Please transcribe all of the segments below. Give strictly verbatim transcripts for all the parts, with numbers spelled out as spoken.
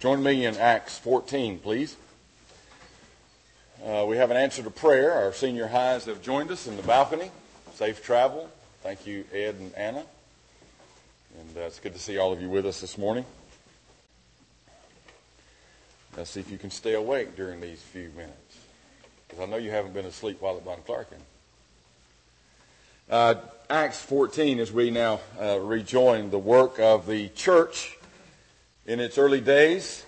Join me in Acts fourteen, please. Uh, we have an answer to prayer. Our senior highs have joined us in the balcony. Safe travel. Thank you, Ed and Anna. And uh, it's good to see all of you with us this morning. Let's see if you can stay awake during these few minutes, because I know you haven't been asleep while at Von Clarkin. Uh, Acts fourteen, as we now uh, rejoin the work of the church in its early days.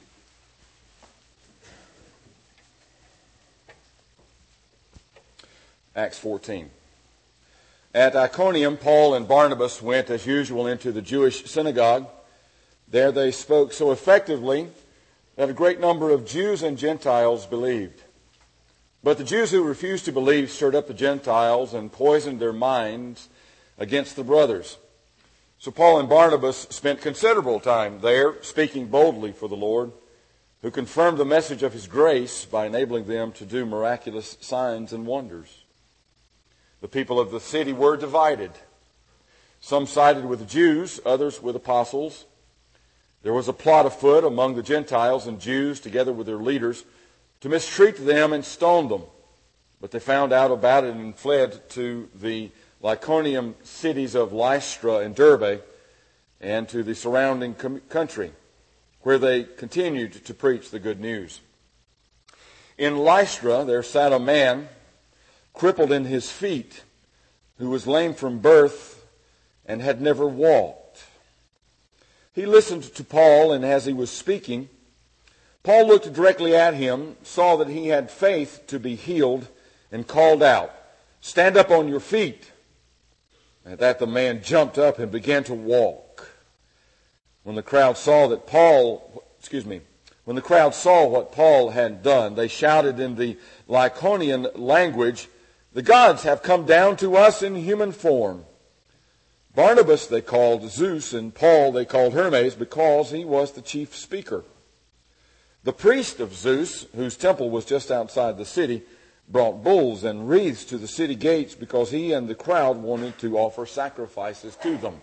Acts fourteen. At Iconium, Paul and Barnabas went as usual into the Jewish synagogue. There they spoke so effectively that a great number of Jews and Gentiles believed. But the Jews who refused to believe stirred up the Gentiles and poisoned their minds against the brothers. So Paul and Barnabas spent considerable time there, speaking boldly for the Lord, who confirmed the message of his grace by enabling them to do miraculous signs and wonders. The people of the city were divided. Some sided with the Jews, others with apostles. There was a plot afoot among the Gentiles and Jews, together with their leaders, to mistreat them and stone them. But they found out about it and fled to the Lycaonian cities of Lystra and Derbe and to the surrounding com- country, where they continued to preach the good news. In Lystra there sat a man crippled in his feet, who was lame from birth and had never walked. He listened to Paul, and as he was speaking, Paul looked directly at him, saw that he had faith to be healed, and called out, "Stand up on your feet." At that the man jumped up and began to walk. When the crowd saw that Paul, excuse me, when the crowd saw what Paul had done, they shouted in the Lycaonian language, "The gods have come down to us in human form." Barnabas they called Zeus, and Paul they called Hermes, because he was the chief speaker. The priest of Zeus, whose temple was just outside the city, brought bulls and wreaths to the city gates because he and the crowd wanted to offer sacrifices to them.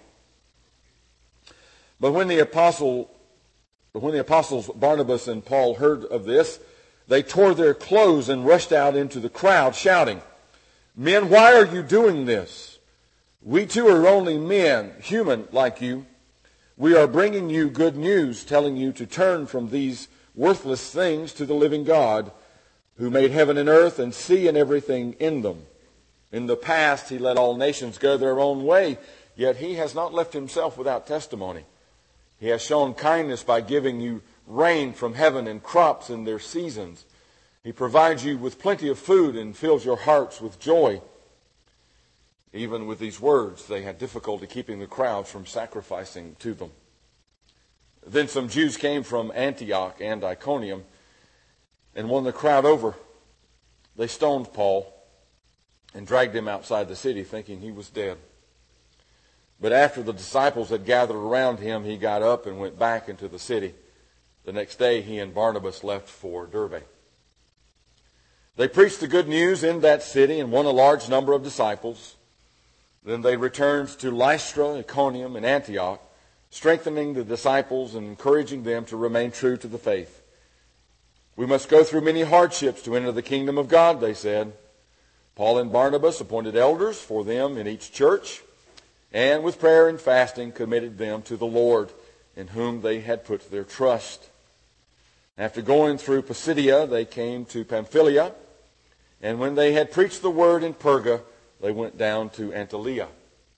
But when the apostle, when the apostles Barnabas and Paul heard of this, they tore their clothes and rushed out into the crowd, shouting, "Men, why are you doing this? We too are only men, human like you. We are bringing you good news, telling you to turn from these worthless things to the living God, who made heaven and earth and sea and everything in them. In the past he let all nations go their own way, yet he has not left himself without testimony. He has shown kindness by giving you rain from heaven and crops in their seasons. He provides you with plenty of food and fills your hearts with joy." Even with these words, they had difficulty keeping the crowd from sacrificing to them. Then some Jews came from Antioch and Iconium and won the crowd over. They stoned Paul and dragged him outside the city, thinking he was dead. But after the disciples had gathered around him, he got up and went back into the city. The next day, he and Barnabas left for Derbe. They preached the good news in that city and won a large number of disciples. Then they returned to Lystra, Iconium, and Antioch, strengthening the disciples and encouraging them to remain true to the faith. "We must go through many hardships to enter the kingdom of God," they said. Paul and Barnabas appointed elders for them in each church, and with prayer and fasting committed them to the Lord, in whom they had put their trust. After going through Pisidia, they came to Pamphylia, and when they had preached the word in Perga, they went down to Antalya.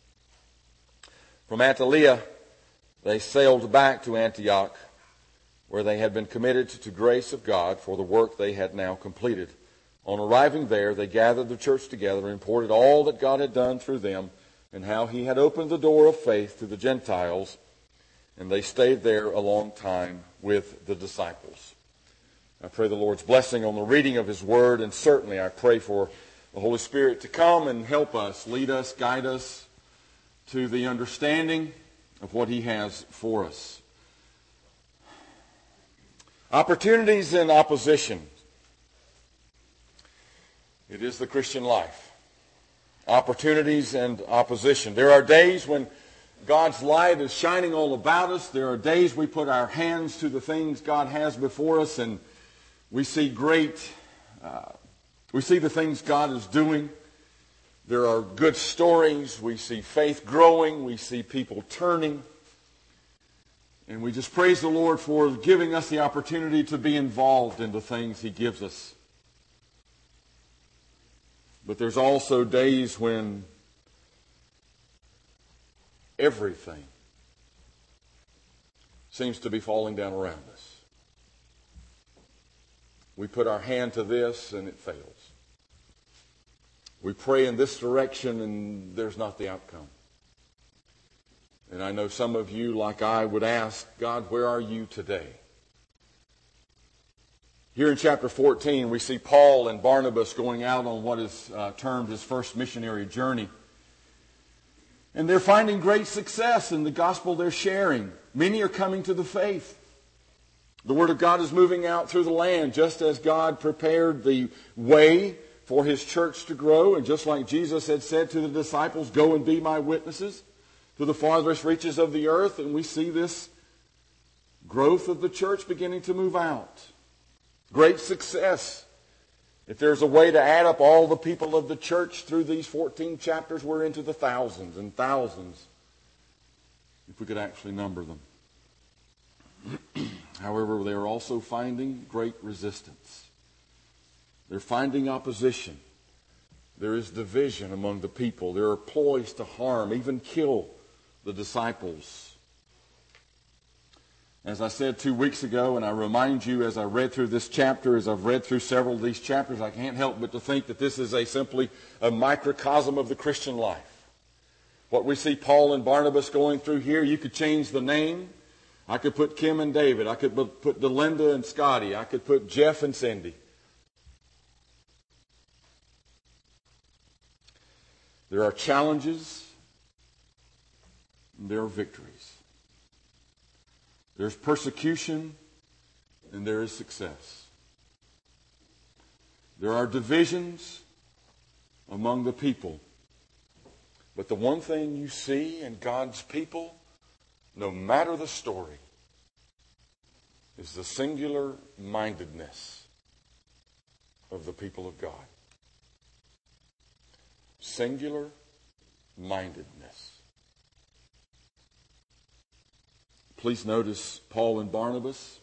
From Antalya, they sailed back to Antioch, where they had been committed to grace of God for the work they had now completed. On arriving there, they gathered the church together and reported all that God had done through them and how he had opened the door of faith to the Gentiles, and they stayed there a long time with the disciples. I pray the Lord's blessing on the reading of his word, and certainly I pray for the Holy Spirit to come and help us, lead us, guide us to the understanding of what he has for us. Opportunities and opposition. It is the Christian life. Opportunities and opposition. There are days when God's light is shining all about us. There are days we put our hands to the things God has before us, and we see great, uh, we see the things God is doing. There are good stories. We see faith growing. We see people turning. And we just praise the Lord for giving us the opportunity to be involved in the things He gives us. But there's also days when everything seems to be falling down around us. We put our hand to this and it fails. We pray in this direction and there's not the outcome. And I know some of you, like I, would ask, God, where are you today? Here in chapter fourteen, we see Paul and Barnabas going out on what is uh, termed his first missionary journey. And they're finding great success in the gospel they're sharing. Many are coming to the faith. The Word of God is moving out through the land, just as God prepared the way for His church to grow. And just like Jesus had said to the disciples, go and be my witnesses to the farthest reaches of the earth. And we see this growth of the church beginning to move out. Great success. If there's a way to add up all the people of the church through these fourteen chapters, we're into the thousands and thousands, if we could actually number them. However, they are also finding great resistance. They're finding opposition. There is division among the people. There are ploys to harm, even kill the disciples. As I said two weeks ago, and I remind you as I read through this chapter, as I've read through several of these chapters, I can't help but to think that this is a simply a microcosm of the Christian life. What we see Paul and Barnabas going through here, you could change the name. I could put Kim and David. I could put Delinda and Scotty. I could put Jeff and Cindy. There are challenges, and there are victories. There's persecution, and there is success. There are divisions among the people. But the one thing you see in God's people, no matter the story, is the singular mindedness of the people of God. Singular mindedness. Please notice Paul and Barnabas.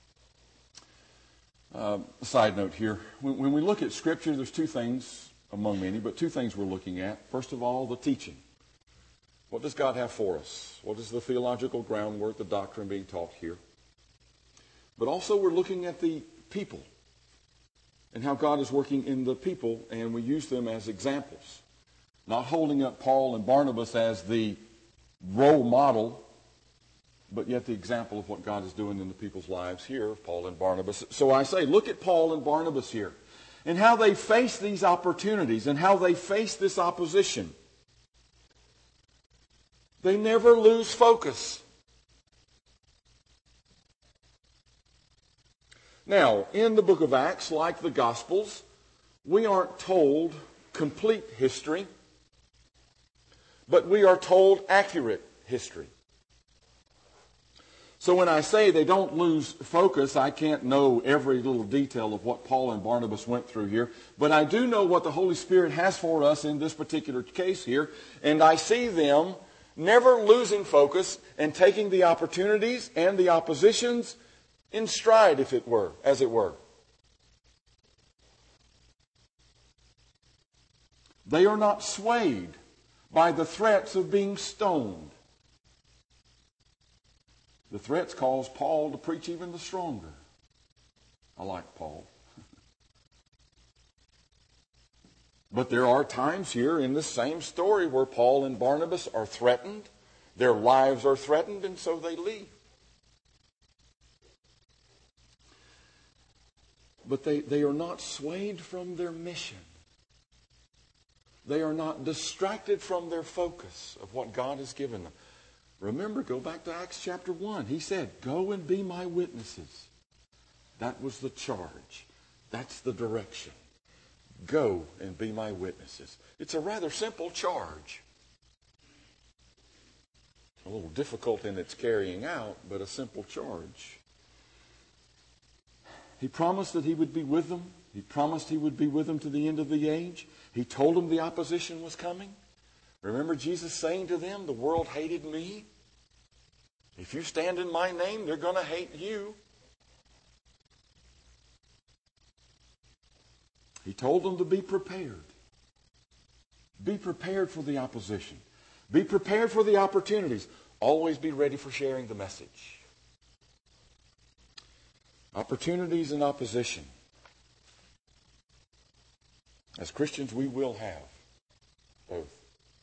Uh, a side note here. When, when we look at Scripture, there's two things, among many, but two things we're looking at. First of all, the teaching. What does God have for us? What is the theological groundwork, the doctrine being taught here? But also we're looking at the people and how God is working in the people, and we use them as examples. Not holding up Paul and Barnabas as the role model, but yet the example of what God is doing in the people's lives here, of Paul and Barnabas. So I say, look at Paul and Barnabas here, and how they face these opportunities, and how they face this opposition. They never lose focus. Now, in the book of Acts, like the Gospels, we aren't told complete history, but we are told accurate history. So when I say they don't lose focus, I can't know every little detail of what Paul and Barnabas went through here, but I do know what the Holy Spirit has for us in this particular case here, and I see them never losing focus and taking the opportunities and the oppositions in stride, if it were, as it were. They are not swayed by the threats of being stoned. The threats cause Paul to preach even the stronger. I like Paul. But there are times here in this same story where Paul and Barnabas are threatened. Their lives are threatened, and so they leave. But they, they are not swayed from their mission. They are not distracted from their focus of what God has given them. Remember, go back to Acts chapter one. He said, go and be my witnesses. That was the charge. That's the direction. Go and be my witnesses. It's a rather simple charge. A little difficult in its carrying out, but a simple charge. He promised that he would be with them. He promised he would be with them to the end of the age. He told them the opposition was coming. Remember Jesus saying to them, the world hated me. If you stand in my name, they're going to hate you. He told them to be prepared. Be prepared for the opposition. Be prepared for the opportunities. Always be ready for sharing the message. Opportunities and opposition. As Christians, we will have both.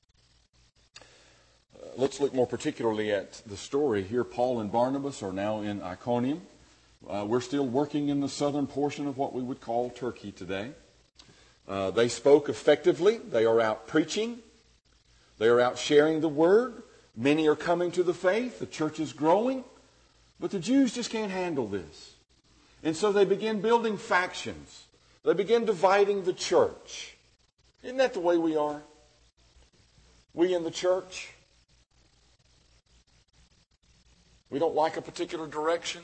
Uh, let's look more particularly at the story here. Paul and Barnabas are now in Iconium. Uh, we're still working in the southern portion of what we would call Turkey today. Uh, they spoke effectively. They are out preaching. They are out sharing the word. Many are coming to the faith. The church is growing. But the Jews just can't handle this. And so they begin building factions. They begin dividing the church. Isn't that the way we are? We in the church. We don't like a particular direction.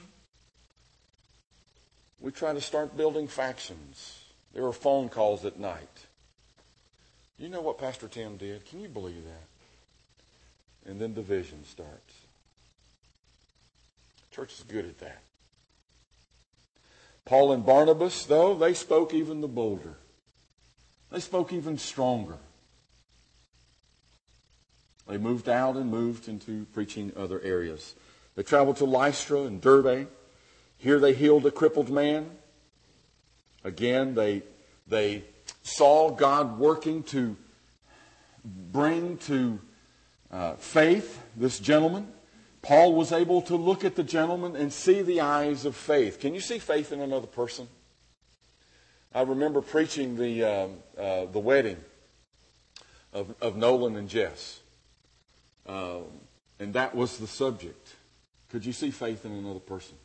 We try to start building factions. There are phone calls at night. You know what Pastor Tim did? Can you believe that? And then division starts. Church is good at that. Paul and Barnabas, though, they spoke even the bolder. They spoke even stronger. They moved out and moved into preaching other areas. They traveled to Lystra and Derbe. Here they healed a crippled man. Again, they, they saw God working to bring to uh, faith this gentleman. Paul was able to look at the gentleman and see the eyes of faith. Can you see faith in another person? I remember preaching the uh, uh, the wedding of, of Nolan and Jess. Uh, and that was the subject. Could you see faith in another person?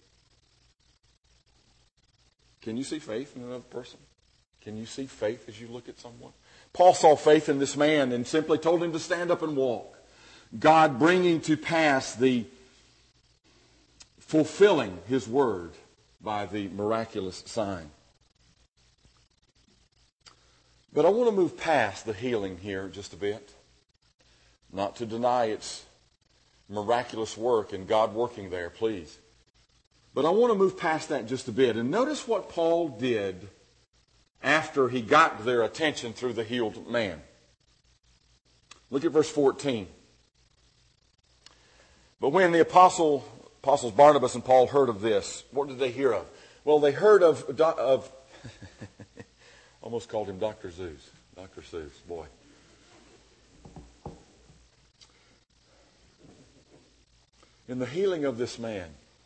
Can you see faith in another person? Can you see faith as you look at someone? Paul saw faith in this man and simply told him to stand up and walk. God bringing to pass the fulfilling his word by the miraculous sign. But I want to move past the healing here just a bit. Not to deny its miraculous work and God working there, please. But I want to move past that just a bit. And notice what Paul did after he got their attention through the healed man. Look at verse fourteen. But when the apostle, apostles Barnabas and Paul heard of this, what did they hear of? Well, they heard of, of almost called him Doctor Seuss. Doctor Seuss, boy. In the healing of this man,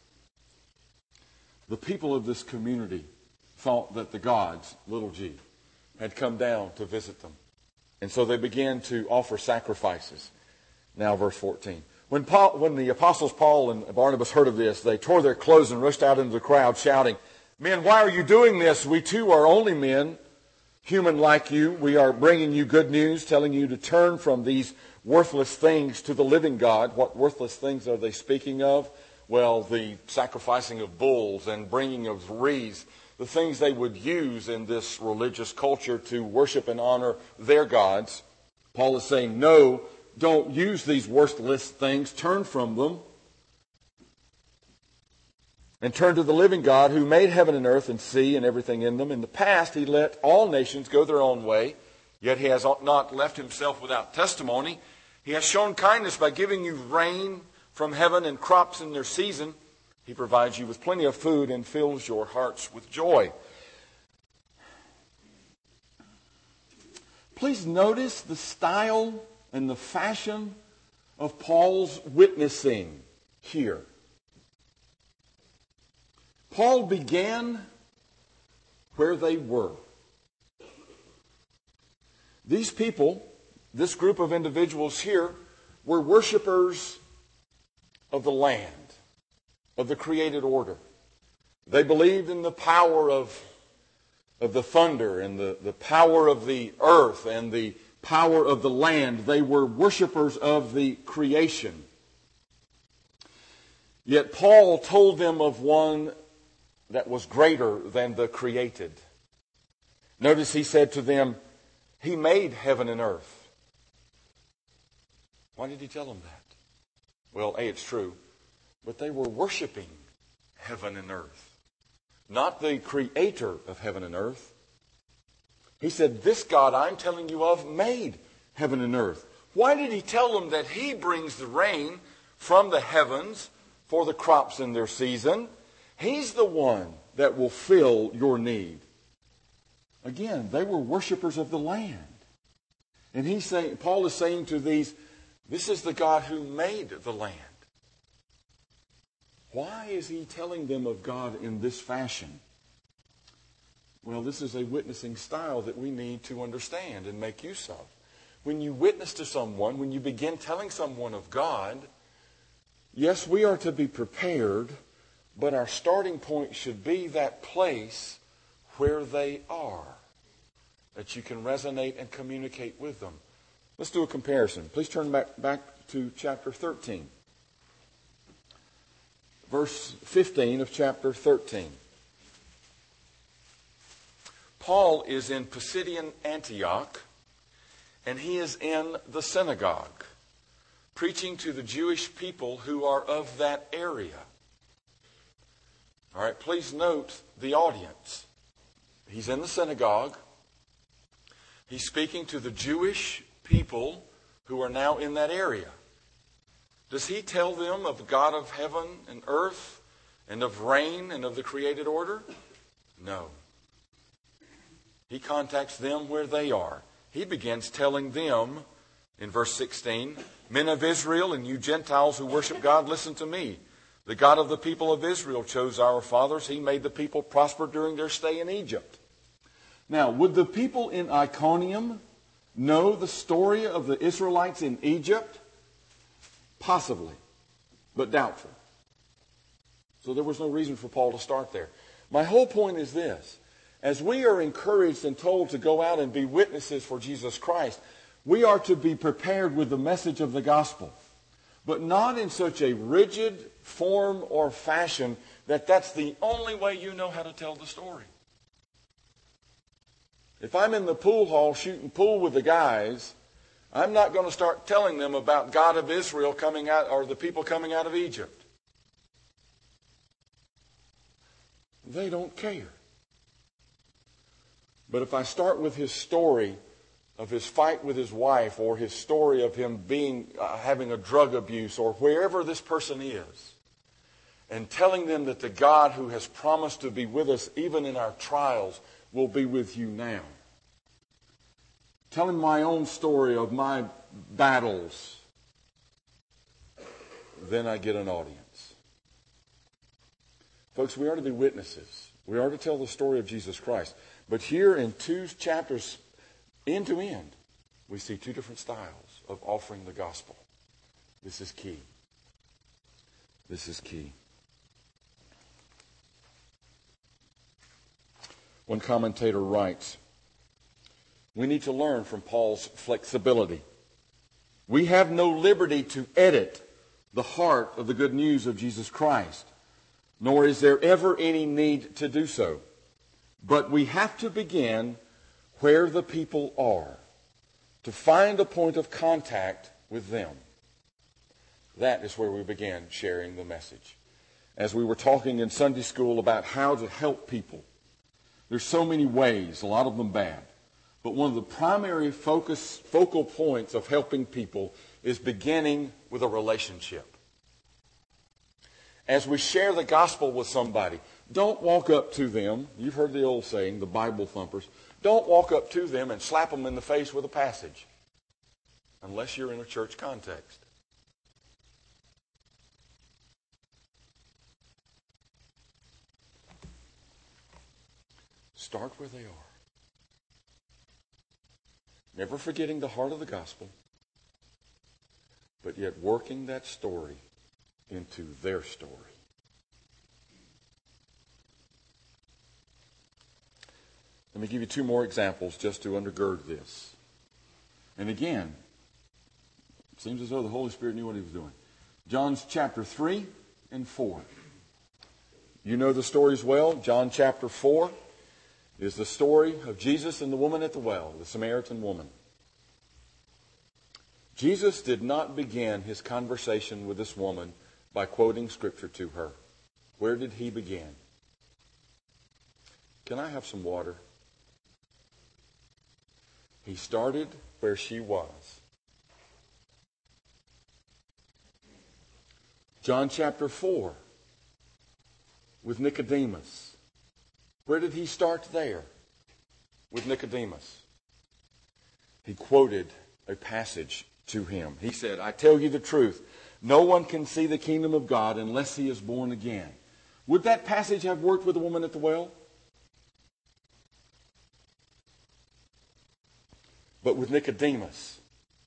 the people of this community thought that the gods, little g, had come down to visit them. And so they began to offer sacrifices. Now verse fourteen. When, Paul, when the apostles Paul and Barnabas heard of this, they tore their clothes and rushed out into the crowd shouting, "Men, why are you doing this? We too are only men, human like you. We are bringing you good news, telling you to turn from these worthless things to the living God." What worthless things are they speaking of? Well, the sacrificing of bulls and bringing of wreaths, the things they would use in this religious culture to worship and honor their gods. Paul is saying, no, don't use these worthless things. Turn from them and turn to the living God who made heaven and earth and sea and everything in them. In the past, he let all nations go their own way, yet he has not left himself without testimony. He has shown kindness by giving you rain from heaven and crops in their season. He provides you with plenty of food and fills your hearts with joy. Please notice the style and the fashion of Paul's witnessing here. Paul began where they were. These people, this group of individuals here, were worshipers of the land, of the created order. They believed in the power of, of the thunder and the, the power of the earth and the power of the land. They were worshipers of the creation. Yet Paul told them of one that was greater than the created. Notice he said to them, He made heaven and earth. Why did he tell them that? Well, A, it's true, but they were worshiping heaven and earth, not the creator of heaven and earth. He said, this God I'm telling you of made heaven and earth. Why did he tell them that he brings the rain from the heavens for the crops in their season? He's the one that will fill your need. Again, they were worshipers of the land. And he's saying, Paul is saying to these, this is the God who made the land. Why is he telling them of God in this fashion? Well, this is a witnessing style that we need to understand and make use of. When you witness to someone, when you begin telling someone of God, yes, we are to be prepared, but our starting point should be that place where they are, that you can resonate and communicate with them. Let's do a comparison. Please turn back, back to chapter thirteen. Verse fifteen of chapter thirteen. Paul is in Pisidian Antioch, and he is in the synagogue, preaching to the Jewish people who are of that area. All right, please note the audience. He's in the synagogue. He's speaking to the Jewish people who are now in that area. Does he tell them of the God of heaven and earth and of rain and of the created order? No. He contacts them where they are. He begins telling them in verse sixteen, Men of Israel and you Gentiles who worship God, listen to me. The God of the people of Israel chose our fathers. He made the people prosper during their stay in Egypt. Now, would the people in Iconium know the story of the Israelites in Egypt? Possibly, but doubtful. So there was no reason for Paul to start there. My whole point is this. As we are encouraged and told to go out and be witnesses for Jesus Christ, we are to be prepared with the message of the gospel, but not in such a rigid form or fashion that that's the only way you know how to tell the story. If I'm in the pool hall shooting pool with the guys, I'm not going to start telling them about God of Israel coming out, or the people coming out of Egypt. They don't care. But if I start with his story of his fight with his wife, or his story of him being uh, having a drug abuse, or wherever this person is, and telling them that the God who has promised to be with us even in our trials will be with you now. Telling my own story of my battles, then I get an audience. Folks, we are to be witnesses. We are to tell the story of Jesus Christ. But here in two chapters, end to end, we see two different styles of offering the gospel. This is key. This is key. One commentator writes, we need to learn from Paul's flexibility. We have no liberty to edit the heart of the good news of Jesus Christ, nor is there ever any need to do so. But we have to begin where the people are, to find a point of contact with them. That is where we began sharing the message. As we were talking in Sunday school about how to help people, there's so many ways, a lot of them bad. But one of the primary focus, focal points of helping people is beginning with a relationship. As we share the gospel with somebody, don't walk up to them. You've heard the old saying, the Bible thumpers. Don't walk up to them and slap them in the face with a passage, unless you're in a church context. Start where they are. Never forgetting the heart of the gospel, but yet working that story into their story. Let me give you two more examples just to undergird this. And again, it seems as though the Holy Spirit knew what he was doing. John's chapter three and four. You know the stories well. John chapter four is the story of Jesus and the woman at the well, the Samaritan woman. Jesus did not begin his conversation with this woman by quoting Scripture to her. Where did he begin? Can I have some water? He started where she was. John chapter four with Nicodemus. Where did he start there with Nicodemus? He quoted a passage to him. He said, I tell you the truth, no one can see the kingdom of God unless he is born again. Would that passage have worked with the woman at the well? But with Nicodemus,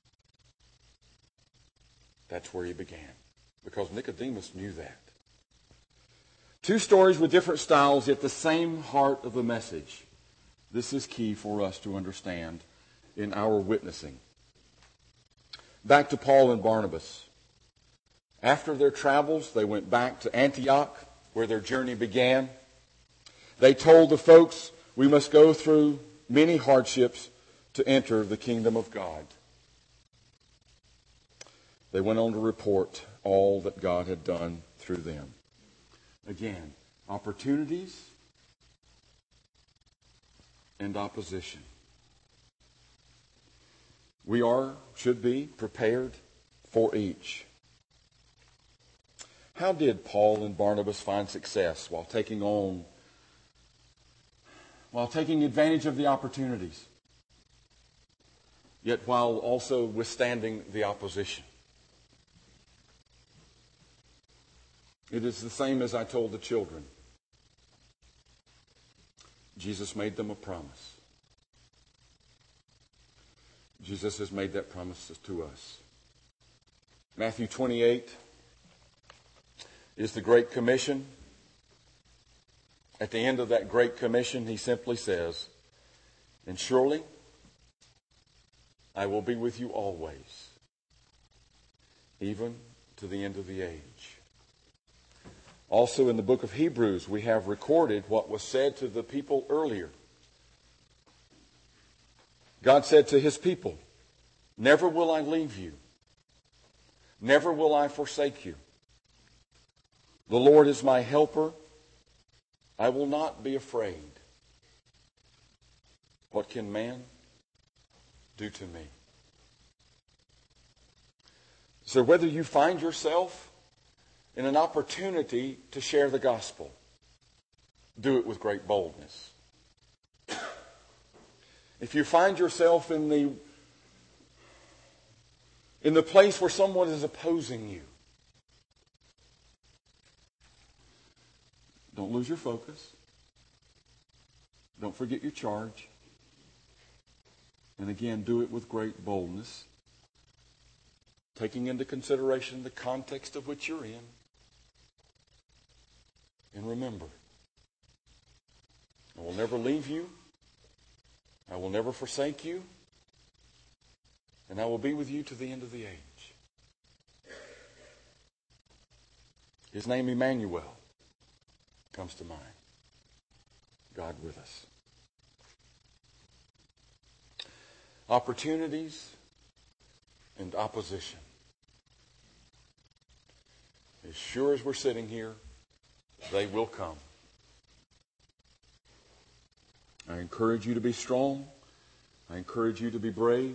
that's where he began. Because Nicodemus knew that. Two stories with different styles, yet the same heart of the message. This is key for us to understand in our witnessing. Back to Paul and Barnabas. After their travels, they went back to Antioch, where their journey began. They told the folks, we must go through many hardships to enter the kingdom of God. They went on to report all that God had done through them. Again, opportunities and opposition. We are, should be, prepared for each. How did Paul and Barnabas find success while taking on, while taking advantage of the opportunities, yet while also withstanding the opposition? It is the same as I told the children. Jesus made them a promise. Jesus has made that promise to us. Matthew twenty-eight is the Great Commission. At the end of that Great Commission, he simply says, and surely I will be with you always, even to the end of the age. Also in the book of Hebrews, we have recorded what was said to the people earlier. God said to his people, never will I leave you. Never will I forsake you. The Lord is my helper. I will not be afraid. What can man do to me? So whether you find yourself in an opportunity to share the gospel, do it with great boldness. If you find yourself in the in the place where someone is opposing you, don't lose your focus. Don't forget your charge. And again, do it with great boldness, taking into consideration the context of which you're in. And remember, I will never leave you. I will never forsake you. And I will be with you to the end of the age. His name, Emmanuel, comes to mind. God with us. Opportunities and opposition. As sure as we're sitting here, they will come. I encourage you to be strong. I encourage you to be brave.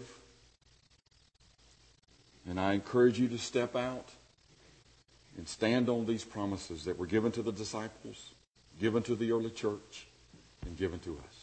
And I encourage you to step out and stand on these promises that were given to the disciples, given to the early church, and given to us.